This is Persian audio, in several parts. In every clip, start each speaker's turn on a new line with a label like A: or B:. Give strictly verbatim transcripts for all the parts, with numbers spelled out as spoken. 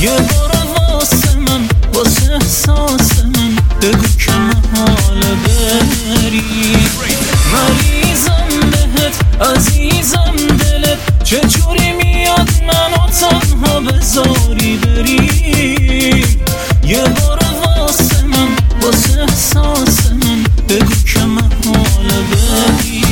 A: یه بار واسه من، واسه احساس من بگو که محال بری. مریضم بهت عزیزم دلت چجوری میاد منو تنها بذاری بری. یه بار واسه من، واسه احساس من بگو که محال بری.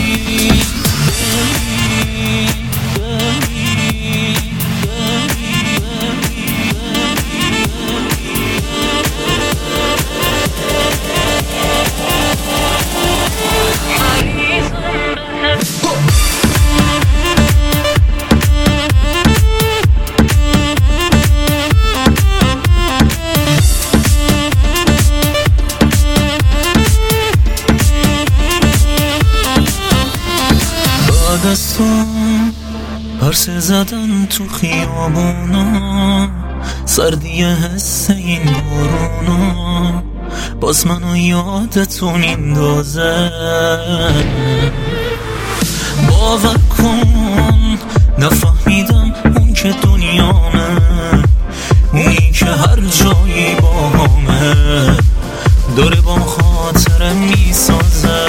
A: دستم پرسه زدن تو خیابونا، سردی حس این بارونا باز منو یادتو میندازه. باور کن نفهمیدم اون که دنیامه، اونی که هر جایی باهامه داره با خاطرم میسازه.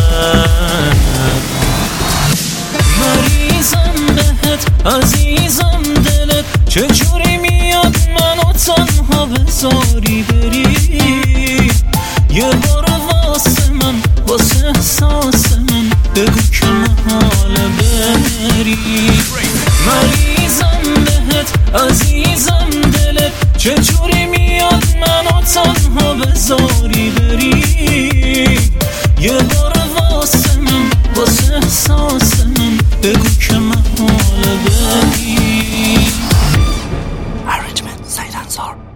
A: مریضم بهت عزیزم دلت چجوری میاد منو تنها بذاری بری. یه بار واسه من، واسه احساس من بگو که محال بری. مریضم بهت عزیزم دلت چجوری میاد منو تنها بذاری بری. یه بار واسه من، واسه احساس من بگو که محال بری.
B: Arrangement سعید انصار.